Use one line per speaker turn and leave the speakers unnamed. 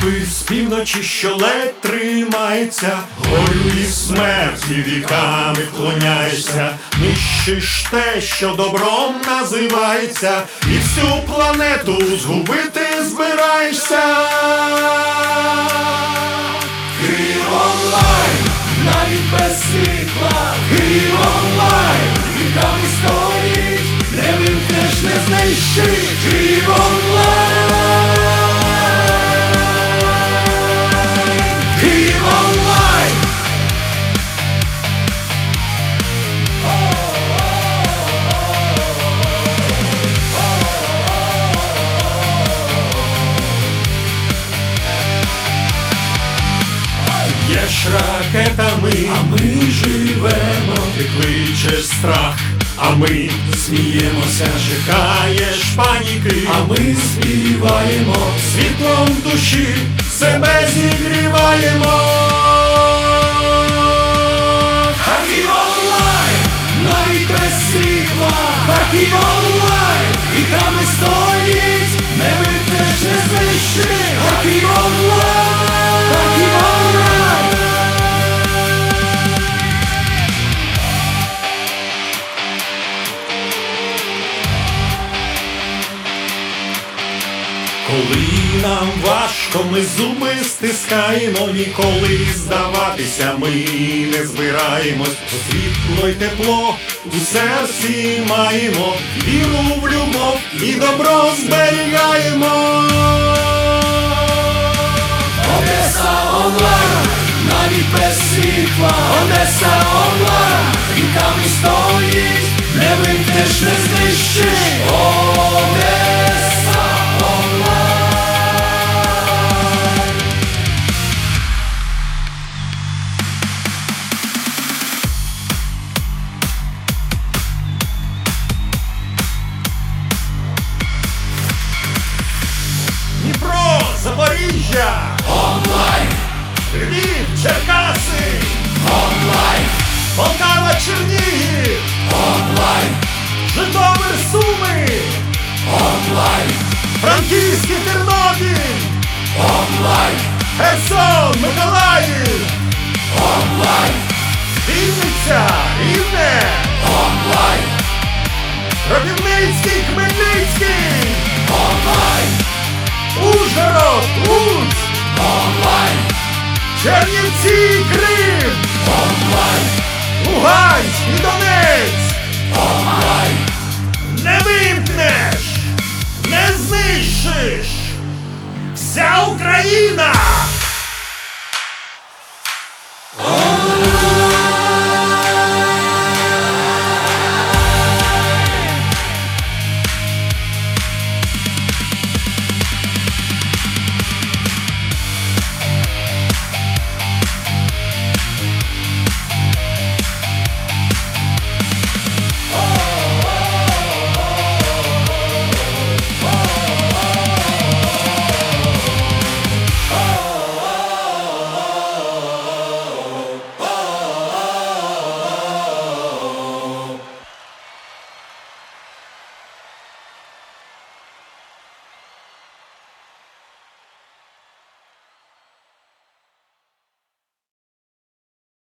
Ніби з півночі, що ледь тримається, горю і смерті віками вклоняєшся, нищиш те, що добром називається, і всю планету згубити збираєшся.
Київ онлайн, навіть без світла. Київ онлайн, віками стоїть, не вимкнеш, не знищиш. Київ онлайн, Київ онлайн.
Б'єш ракетами,
А ми живемо,
ти кличеш страх, а ми
сміємося,
чекаєш паніки,
а ми співаємо.
світлом душі себе зігріваємо.
Київ онлайн, навіть без світла. Київ онлайн, віками стоїть, не вимкнеш, не знищиш. Київ онлайн, Київ онлайн.
Коли нам важко, ми зуби стискаємо, ніколи здаватися ми не збираємось. Світло й тепло у серці маємо, віру в любов і добро зберігаємо.
Одеса онлайн, навіть без світла. Одеса онлайн, віками стоїть, не вимкнеш, не знищиш. Одеса онлайн.
Дніпро, Запоріжжя,
Онлайн,
Львів, Черкаси,
онлайн,
Полтава, Чернігів,
онлайн,
Житомир, Суми,
онлайн,
Франківський, Тернопіль,
онлайн,
Херсон, Миколаїв,
онлайн,
Вінниця, Рівне,
онлайн,
Кропивницький, Хмельницький,
онлайн,
Ужгород, Луцьк,
онлайн,
Чернівці, Крим,
онлайн,
Луганськ і Донець.
онлайн.
Не вимкнеш, не знищиш. Вся Україна